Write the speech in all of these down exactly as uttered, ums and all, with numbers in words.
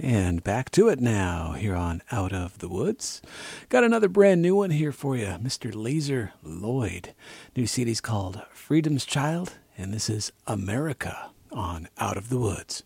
And back to it now here on Out of the Woods. Got another brand new one here for you, Mister Laser Lloyd. New C D's called Freedom's Child, and this is America on Out of the Woods.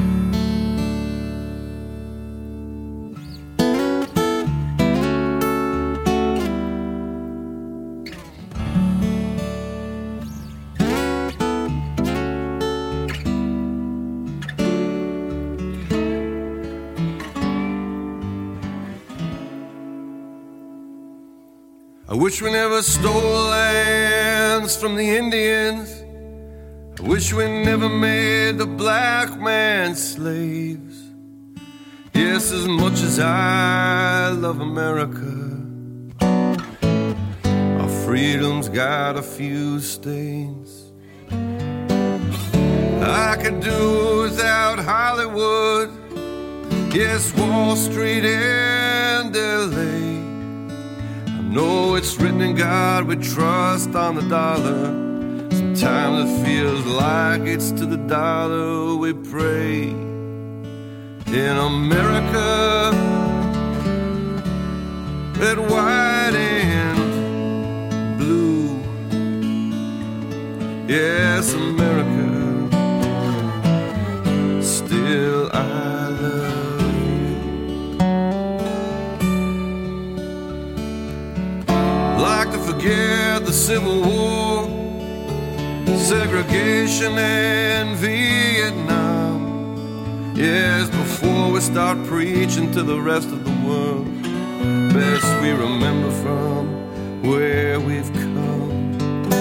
I wish we never stole lands from the Indians. I wish we never made the black man slaves. Yes, as much as I love America, our freedom's got a few stains. I could do without Hollywood, yes, Wall Street and L A. No, it's written in God, we trust on the dollar. Sometimes it feels like it's to the dollar we pray. In America, red, white, and blue. Yes, America, still I love. Like to forget the Civil War, segregation and Vietnam. Yes, before we start preaching to the rest of the world, best we remember from where we've come.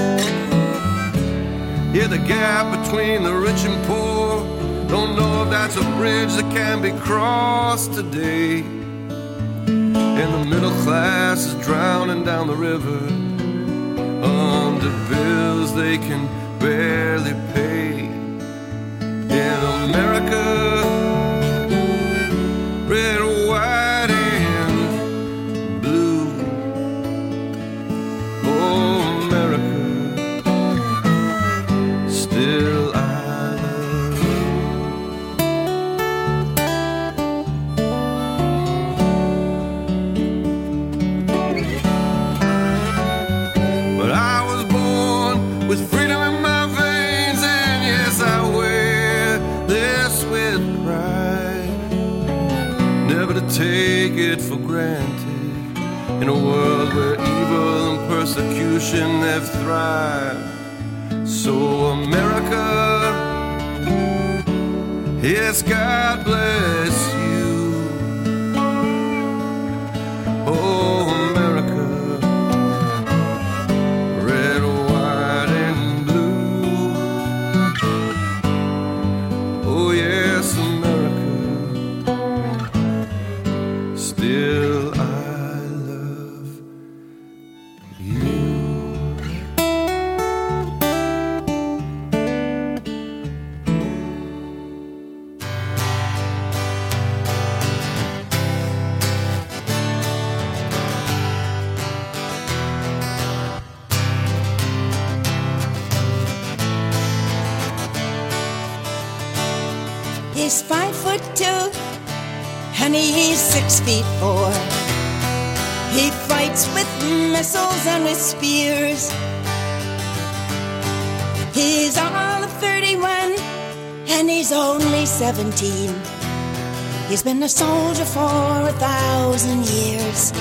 Yeah, the gap between the rich and poor, don't know if that's a bridge that can be crossed today. And the middle class is drowning down the river under bills they can barely pay. In America, red, white, and blue. Oh, America, still I with freedom in my veins, and yes, I wear this with pride. Never to take it for granted in a world where evil and persecution have thrived. So America, yes, God bless you. Oh, America, red, white, and blue. Oh, yes, America, still I love you. He's five foot two, and he's six feet four. He fights with missiles and with spears. He's all of thirty-one, and he's only seventeen. He's been a soldier for a thousand years.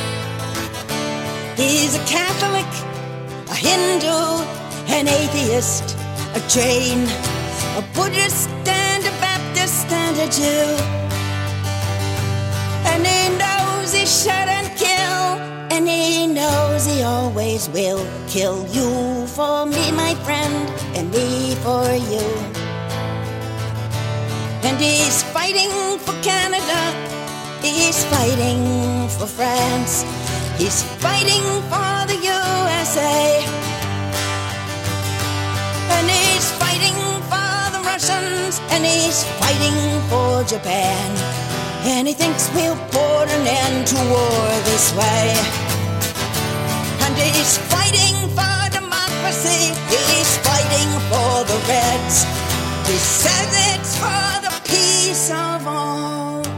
He's a Catholic, a Hindu, an atheist, a Jain, a Buddhist, and a Baptist, and a Jew. And he knows he shouldn't kill, and he knows he always will kill you for me, my friend, and me for you. And he's fighting for Canada, he's fighting for France, he's fighting for the U S A. And he's fighting for the Russians, and he's fighting for Japan. And he thinks we'll put an end to war this way. And he's fighting for democracy, he's fighting for the Reds. He says it's for the peace of all.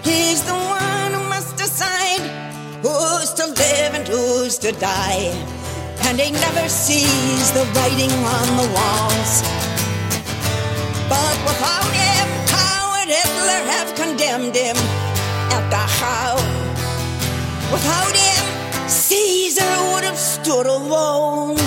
He's the one who must decide who's to live and who's to die. And he never sees the writing on the walls. But without him, how would Hitler have condemned him at Dachau? Without him, Caesar would have stood alone.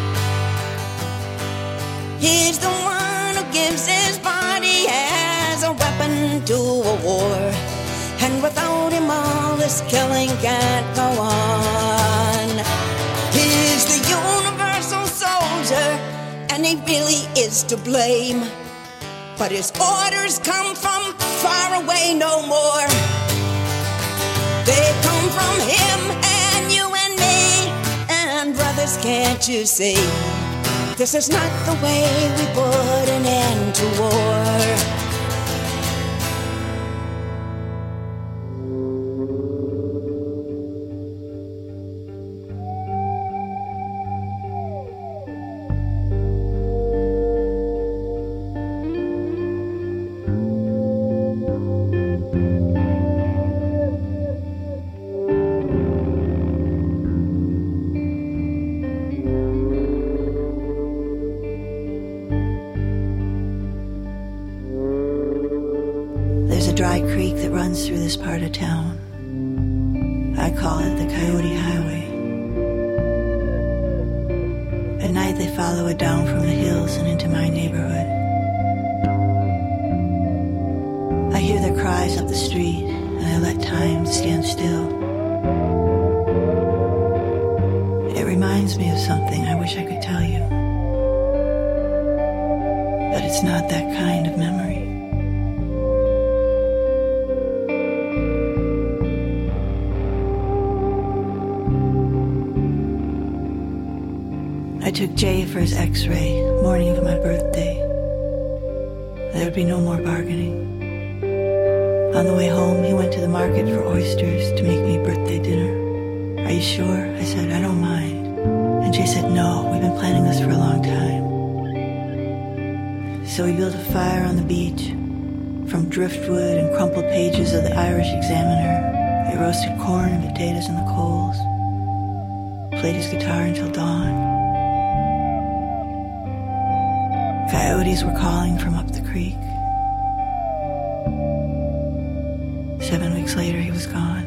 He's the one who gives his body as a weapon to a war. And without him, all this killing can't go on. He's the universal soldier, and he really is to blame. But his orders come from far away no more. They come from him and you and me. And brothers, can't you see? This is not the way we put an end to war. Dry creek that runs through this part of town. I call it the Coyote Highway. At night they follow it down from the hills and into my neighborhood. I hear their cries up the street and I let time stand still. It reminds me of something I wish I could tell you. But it's not that kind of memory. I took Jay for his x-ray, morning of my birthday. There would be no more bargaining. On the way home, he went to the market for oysters to make me birthday dinner. Are you sure? I said, I don't mind. And Jay said, no, we've been planning this for a long time. So we built a fire on the beach. From driftwood and crumpled pages of the Irish Examiner, they roasted corn and potatoes in the coals. Played his guitar until dawn. Coyotes were calling from up the creek. Seven weeks later, he was gone.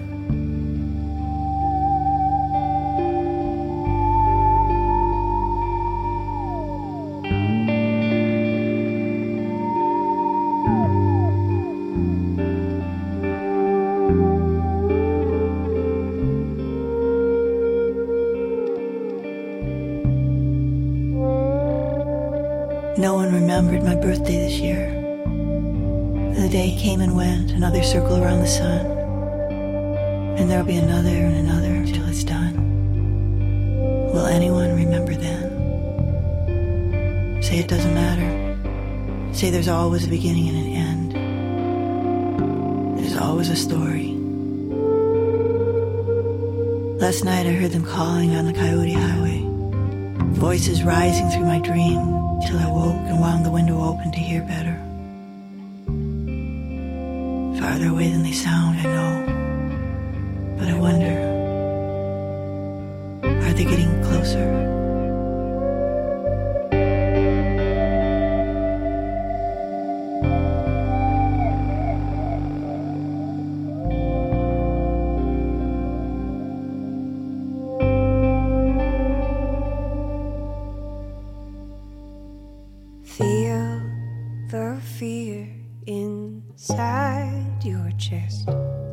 No one remembered my birthday this year. The day came and went, another circle around the sun. And there'll be another and another until it's done. Will anyone remember then? Say it doesn't matter. Say there's always a beginning and an end. There's always a story. Last night I heard them calling on the Coyote Highway. Voices rising through my dream till I woke and wound the window open to hear better. Farther away than they sound, I know. But I wonder, are they getting closer? Feel the fear inside your chest.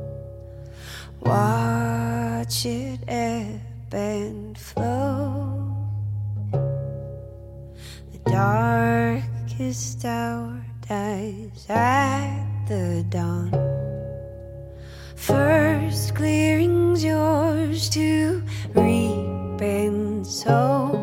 Watch it ebb and flow. The darkest hour dies at the dawn. First clearing's yours to reap and sow.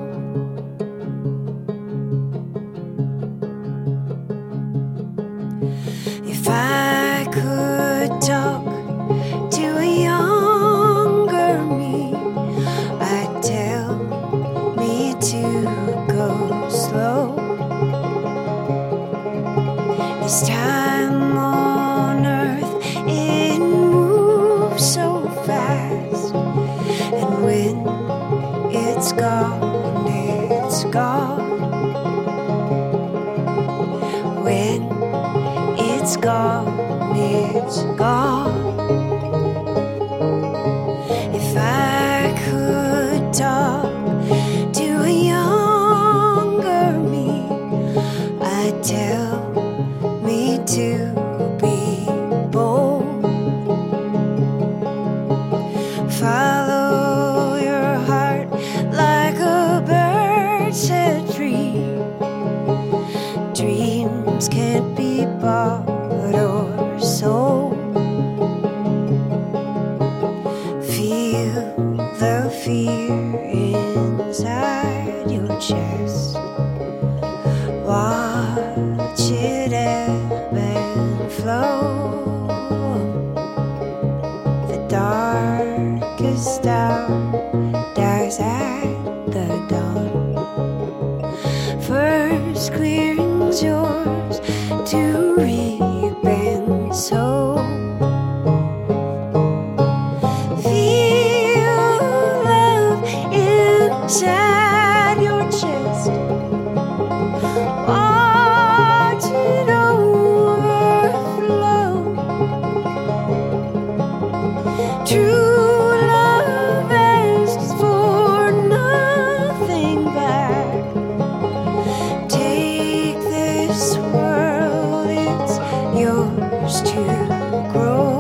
If I could talk to a younger me, I'd tell me to go slow. This time on earth, it it's gone, it's gone. If I could talk to a younger me, I'd tell me to be bold. Follow your heart like a bird set free. Dreams can't be bought or sold. Feel the fear inside your chest. Watch it ebb and flow. The darkest hour dies at the dawn. First clearing's yours to reap and sow. Feel love inside your chest. Watch it overflow. True love asks for nothing back. Take this world, it's yours to grow.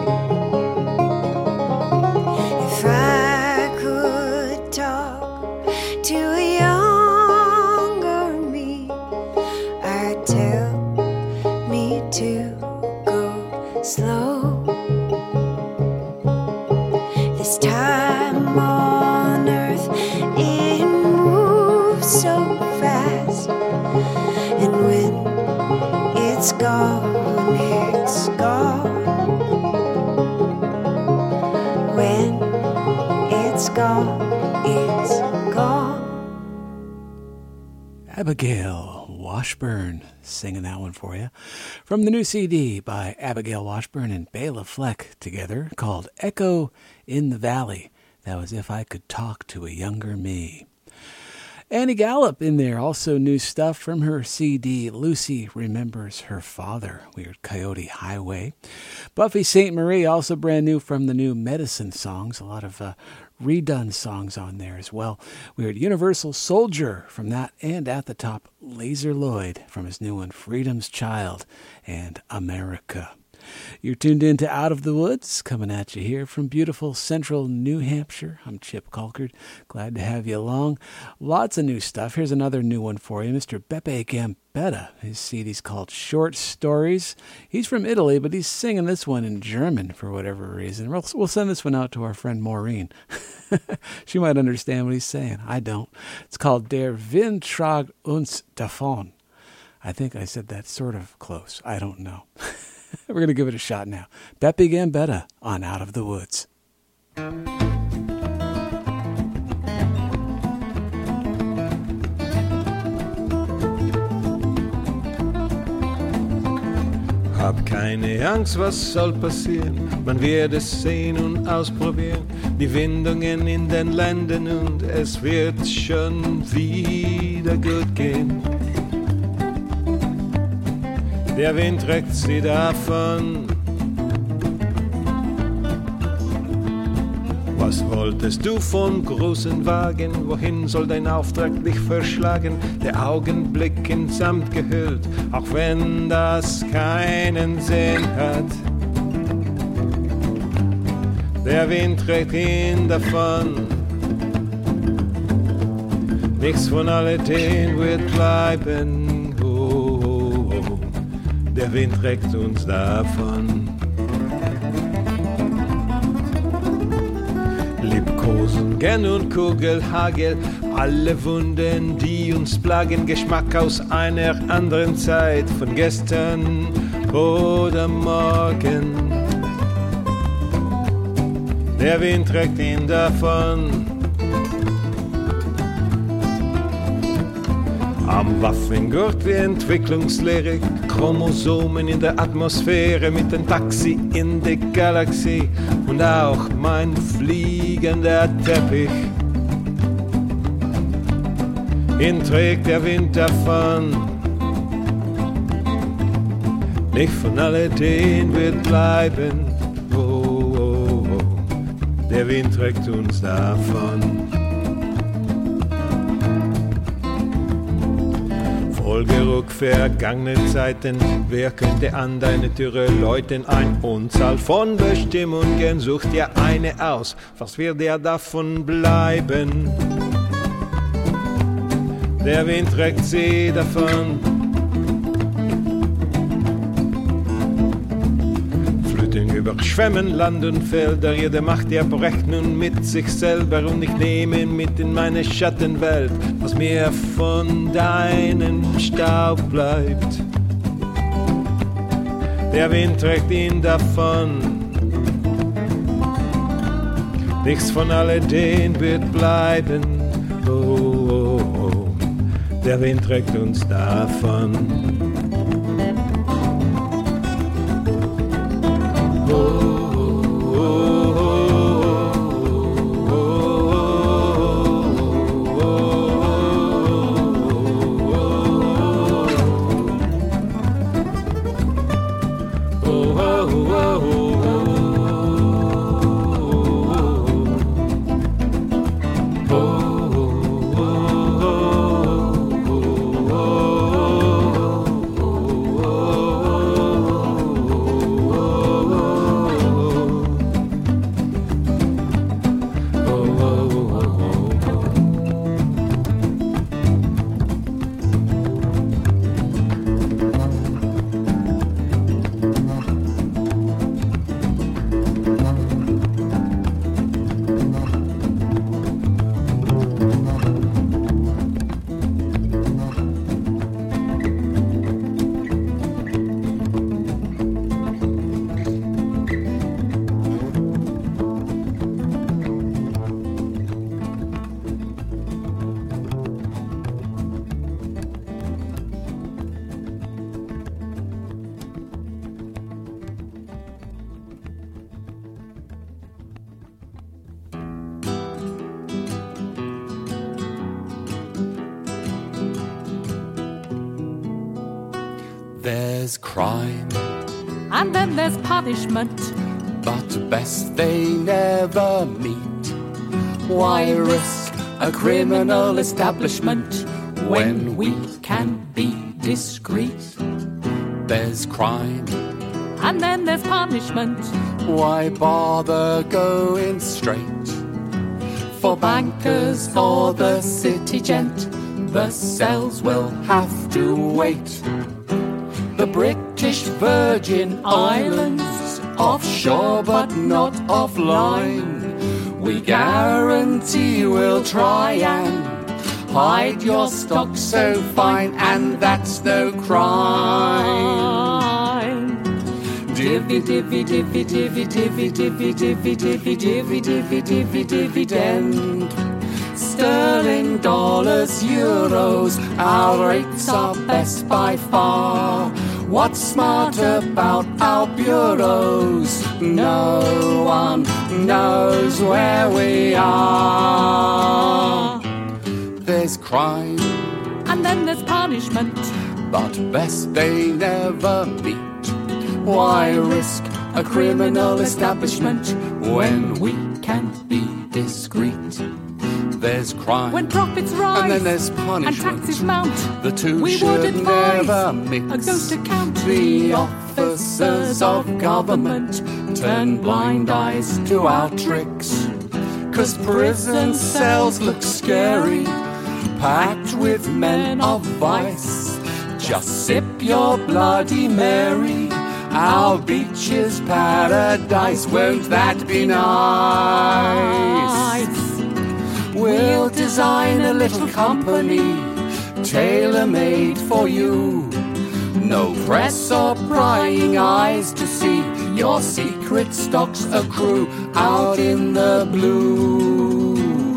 If I could talk to a younger me, I'd tell me to go slow. This time on earth, it moves so fast. And when it's gone, it's gone. When it's gone, it's gone. Abigail Washburn singing that one for you. From the new C D by Abigail Washburn and Bela Fleck together called Echo in the Valley. That was If I Could Talk to a Younger Me. Annie Gallup in there, also new stuff from her C D, Lucy Remembers Her Father. We heard Coyote Highway. Buffy Sainte Marie, also brand new from the new Medicine songs. A lot of uh, redone songs on there as well. We heard Universal Soldier from that, and at the top, Lazer Lloyd from his new one, Freedom's Child and America. You're tuned in to Out of the Woods, coming at you here from beautiful central New Hampshire. I'm Chip Colkert. Glad to have you along. Lots of new stuff. Here's another new one for you. Mister Beppe Gambetta. His C D's called Short Stories. He's from Italy, but he's singing this one in German for whatever reason. We'll, we'll send this one out to our friend Maureen. She might understand what he's saying. I don't. It's called Der Wind tragt uns davon. I think I said that sort of close. I don't know. We're going to give it a shot now. Beppe Gambetta on Out of the Woods. Hab keine Angst, was soll passieren? Man wird es sehen und ausprobieren. Die Windungen in den Ländern und es wird schon wieder gut gehen. Der Wind trägt sie davon. Was wolltest du vom großen Wagen? Wohin soll dein Auftrag dich verschlagen? Der Augenblick in Samt gehüllt, auch wenn das keinen Sinn hat. Der Wind trägt ihn davon. Nichts von alledem wird bleiben. Oh, oh, oh. Der Wind trägt uns davon. Liebkosen, Gern und Kugelhagel, alle Wunden, die uns plagen, Geschmack aus einer anderen Zeit, von gestern oder morgen. Der Wind trägt ihn davon. Am Waffengurt wie Entwicklungslehre, Chromosomen in der Atmosphäre, mit dem Taxi in die Galaxie und auch mein fliegender Teppich. Ihn trägt der Wind davon. nicht von alledem wird bleiben. Oh, oh, oh, der Wind trägt uns davon. Folgeruck vergangene Zeiten, wer könnte an deine Türe läuten? Ein Unzahl von Bestimmungen, sucht dir eine aus, was wird dir davon bleiben? Der Wind trägt sie davon. Flöten überschwemmen Land und Felder, jede macht ihr Brecht nun mit sich selber und ich nehme mit in meine Schattenwelt, was mir von deinem Staub bleibt. Der Wind trägt ihn davon. Nichts von alledem wird bleiben. Oh, oh, oh. Der Wind trägt uns davon. There's crime, and then there's punishment, but best they never meet. Why risk a criminal establishment when we can be discreet? There's crime, and then there's punishment. Why bother going straight? For bankers, for the city gent, the cells will have to wait. The British Virgin Islands, offshore but not offline, we guarantee we'll try and hide your stock so fine, and that's no crime. Divvy, divvy, divvy, divvy, divvy, divvy, divvy, divvy, divvy, divvy, divvy, dividend. Sterling, dollars, euros, our rates are best by far. What's smart about our bureaus? No one knows where we are. There's crime, and then there's punishment, but best they never meet. Why risk a criminal establishment when we can be discreet? There's crime, when profits rise, and then there's punishment, and taxes mount. The two we should would advise never mix. A ghost account. The officers of government turn blind eyes to our tricks, 'cause prison cells look scary, packed with men of vice. Just sip your Bloody Mary, our beach is paradise. Won't that be nice? We'll design a little company, tailor-made for you. No press or prying eyes to see your secret stocks accrue out in the blue.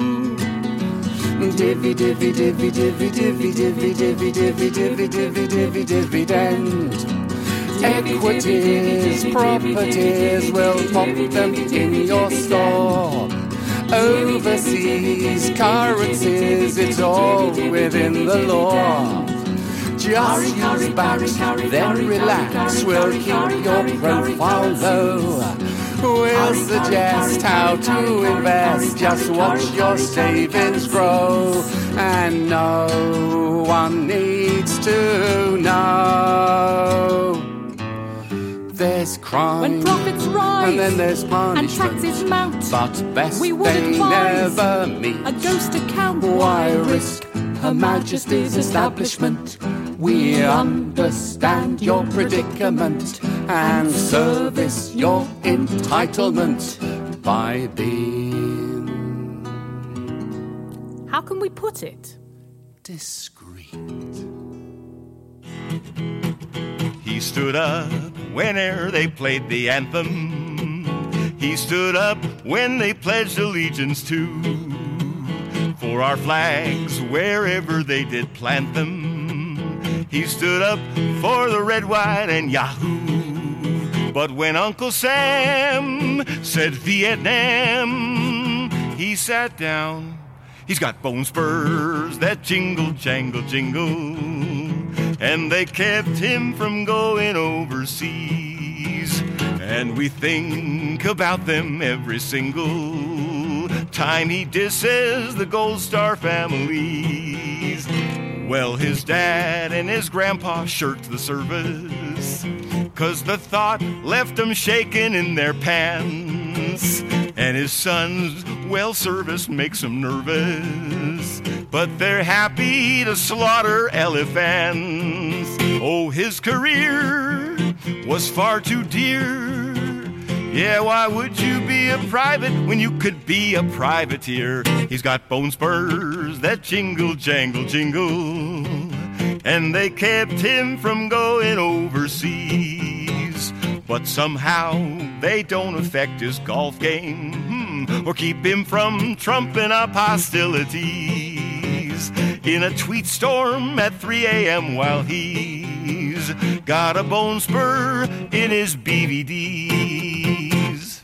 Divvy, divvy, divvy, divvy, divvy, divvy, divvy, divvy, divvy, divvy, divvy, dividend. Equities, properties, we'll pop them in your store. Overseas currencies, it's all within the law. Just use backs, then relax. We'll keep your profile low. We'll suggest how to invest. Just watch your savings grow. And no one needs to know. There's crime when profits rise, and then there's punishment, and taxes mount, but best we would they advise never meet. A ghost account. Why risk Her Majesty's establishment? We understand your predicament and service your entitlement by being. How can we put it? Discreet. He stood up whene'er they played the anthem. He stood up when they pledged allegiance to for our flags wherever they did plant them. He stood up for the red, white, and Yahoo. But when Uncle Sam said Vietnam, he sat down. He's got bone spurs that jingle, jangle, jingle, and they kept him from going overseas. And we think about them every single time he disses the Gold Star families. Well, his dad and his grandpa shirked the service, 'cause the thought left them shaking in their pants. And his son's well service makes them nervous, but they're happy to slaughter elephants. Oh, his career was far too dear. Yeah, why would you be a private when you could be a privateer? He's got bone spurs that jingle, jangle, jingle, and they kept him from going overseas. But somehow they don't affect his golf game, hmm, or keep him from trumping up hostilities in a tweet storm at three a.m. while he's got a bone spur in his B V Ds.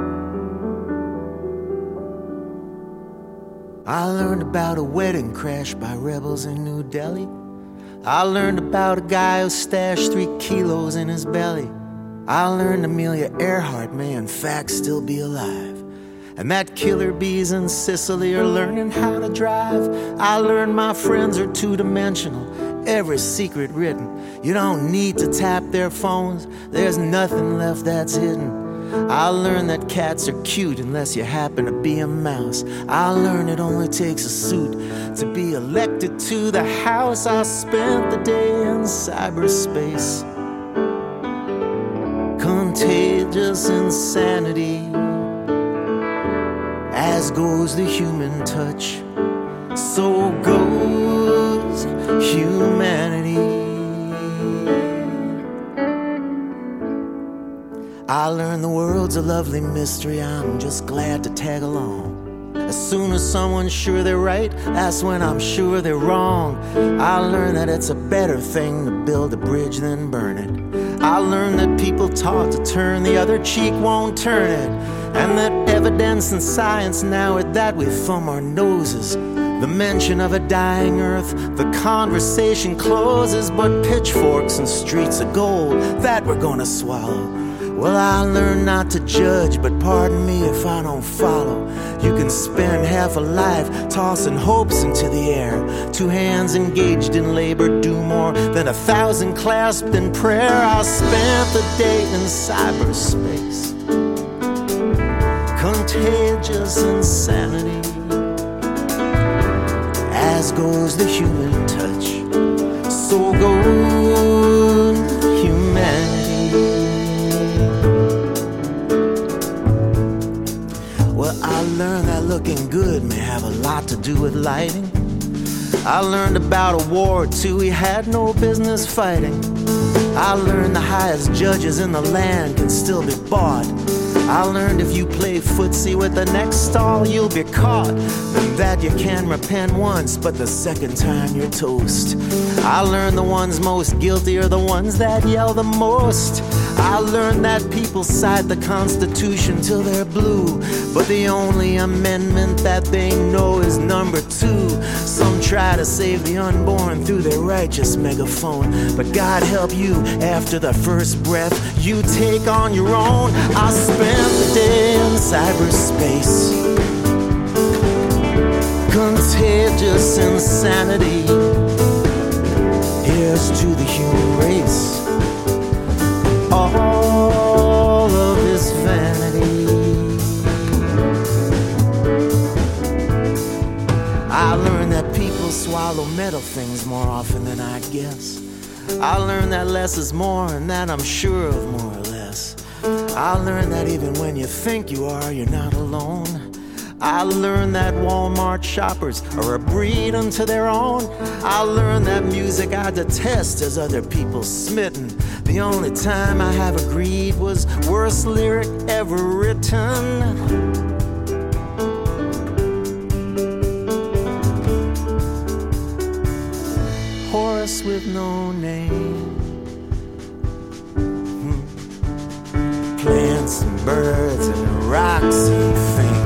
I learned about a wedding crash by rebels in New Delhi. I learned about a guy who stashed three kilos in his belly. I learned Amelia Earhart may in fact still be alive, and that killer bees in Sicily are learning how to drive. I learned my friends are two-dimensional, every secret written. You don't need to tap their phones, there's nothing left that's hidden. I learned that cats are cute unless you happen to be a mouse. I learned it only takes a suit to be elected to the House. I spent the day in cyberspace. Contagious insanity, as goes the human touch, so goes humanity. I learned the world's a lovely mystery, I'm just glad to tag along. As soon as someone's sure they're right, that's when I'm sure they're wrong. I learned that it's a better thing to build a bridge than burn it. I learned that people taught to turn the other cheek won't turn it, and that evidence and science now are that we thumb our noses. The mention of a dying earth, the conversation closes, but pitchforks and streets of gold, that we're gonna swallow. Well, I learned not to judge, but pardon me if I don't follow. You can spend half a life tossing hopes into the air. Two hands engaged in labor do more than a thousand clasped in prayer. I spent the day in cyberspace. Contagious insanity, as goes the human touch, so goes humanity. Well, I learned that looking good may have a lot to do with lighting. I learned about a war or two we had no business fighting. I learned the highest judges in the land can still be bought. I learned if you play footsie with the next stall, you'll be caught. And that you can repent once, but the second time you're toast. I learned the ones most guilty are the ones that yell the most. I learned that people cite the Constitution till they're blue, but the only amendment that they know is number two. Some try to save the unborn through their righteous megaphone, but God help you after the first breath you take on your own. I spent the day in cyberspace, contagious insanity. Here's to the human race, all of this vanity. I learned that people swallow metal things more often than I guess. I learned that less is more, and that I'm sure of more or less. I learned that even when you think you are, you're not alone. I learned that Walmart shoppers are a breed unto their own. I learned that music I detest has other people smitten. The only time I have agreed was worst lyric ever written. Horse with no name, hmm. Plants and birds and rocks and things.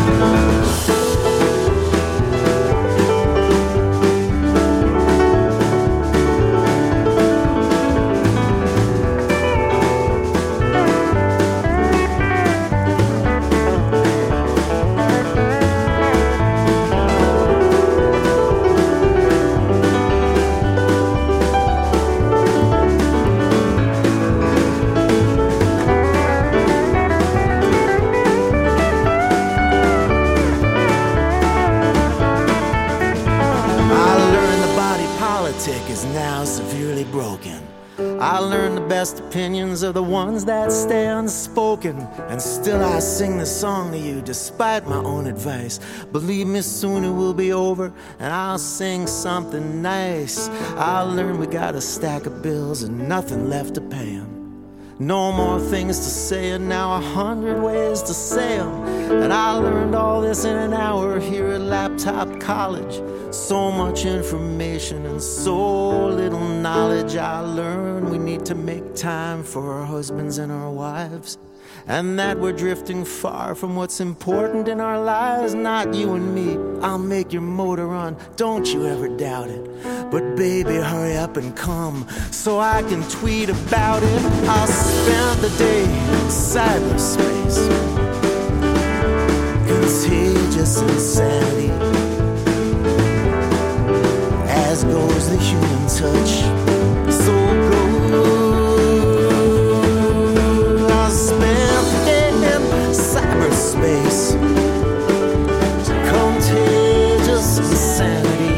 I learned the best opinions are the ones that stay unspoken. And still I sing this song to you despite my own advice. Believe me, soon it will be over and I'll sing something nice. I learned we got a stack of bills and nothing left to pay 'em. No more things to say and now a hundred ways to say 'em. And I learned all this in an hour here at Laptop College. So much information and so little knowledge. I learned we need to make time for our husbands and our wives, and that we're drifting far from what's important in our lives. Not you and me, I'll make your motor run, don't you ever doubt it. But baby, hurry up and come so I can tweet about it. I'll spend the day in cyberspace, contagious insanity. As goes the human touch, so goes. I spent the day in cyberspace, contagious insanity.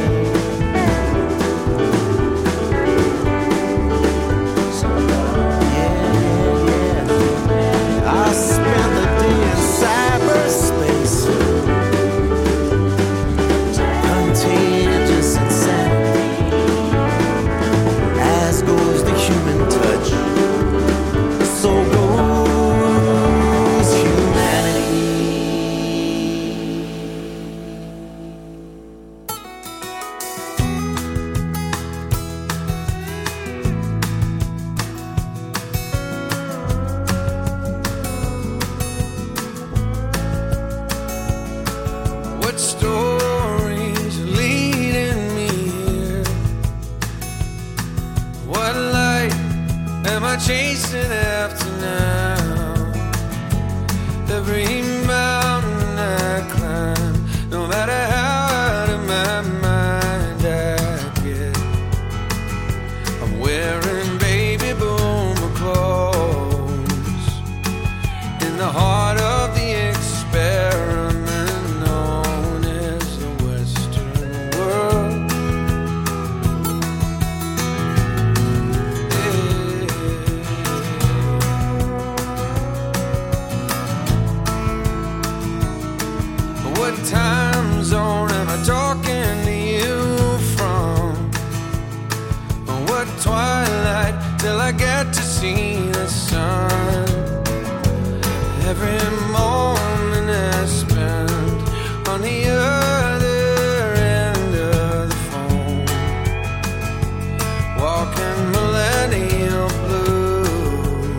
Yeah, yeah, yeah. I spent the day in cyberspace, contagious insanity. As goes the human touch, so goes humanity. What stories are leading me here? What light am I chasing after now? Every mountain I climb, no matter how out of my mind I get, I'm wearing baby boomer clothes in the heart of the experiment known as the Western world. Yeah. What time zone am I talking to you from? What twilight till I get to see the sun? Every morning I spend on the other end of the phone, walking millennial blues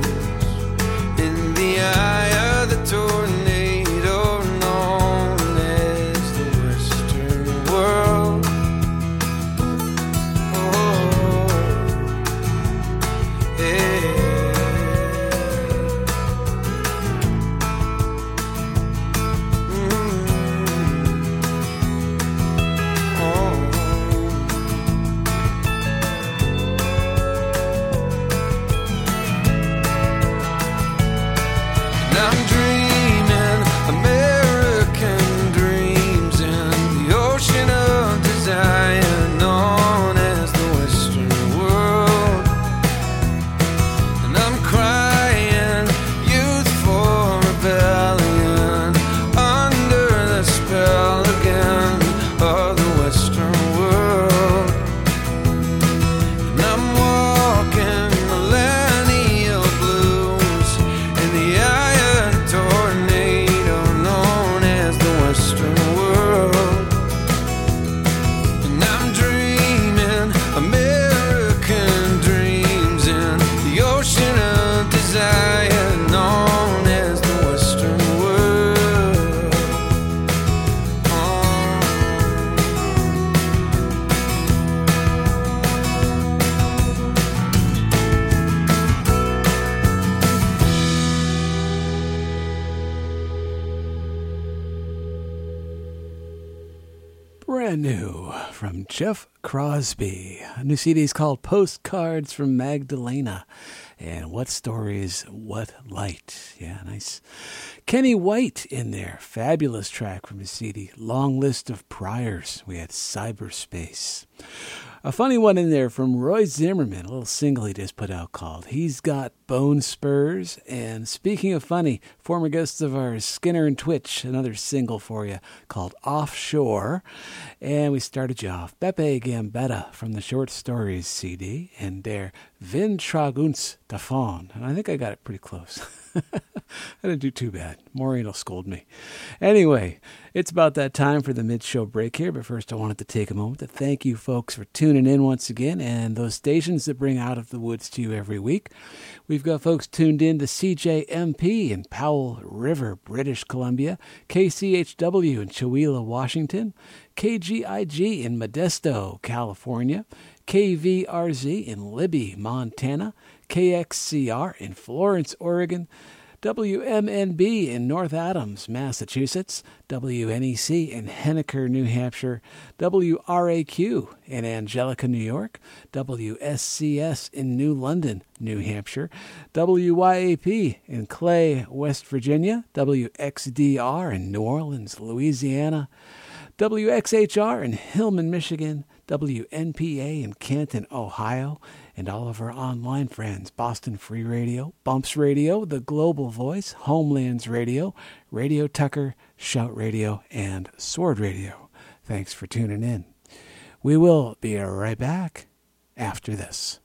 brand new from Jeff Crosby. A new C D is called Postcards from Magdalena. And What Stories, What Light. Yeah, nice. Kenny White in there. Fabulous track from his C D. Long List of Priors. We had Cyberspace. A funny one in there from Roy Zimmerman, a little single he just put out called He's Got Bone Spurs. And speaking of funny, former guests of ours, Skinner and Twitch, another single for you called Offshore. And we started you off, Beppe Gambetta from the Short Stories C D, and there, Vin Traguns Tafon. And I think I got it pretty close. I didn't do too bad. Maureen will scold me. Anyway, it's about that time for the mid-show break here, but first I wanted to take a moment to thank you folks for tuning in once again, and those stations that bring Out of the Woods to you every week. We've got folks tuned in to C J M P in Powell River, British Columbia, K C H W in Chewelah, Washington, K G I G in Modesto, California, K V R Z in Libby, Montana, K X C R in Florence, Oregon, W M N B in North Adams, Massachusetts, W N E C in Henniker, New Hampshire, W R A Q in Angelica, New York, W S C S in New London, New Hampshire, W Y A P in Clay, West Virginia, W X D R in New Orleans, Louisiana, W X H R in Hillman, Michigan, W N P A in Canton, Ohio, and all of our online friends, Boston Free Radio, Bumps Radio, The Global Voice, Homelands Radio, Radio Tucker, Shout Radio, and Sword Radio. Thanks for tuning in. We will be right back after this.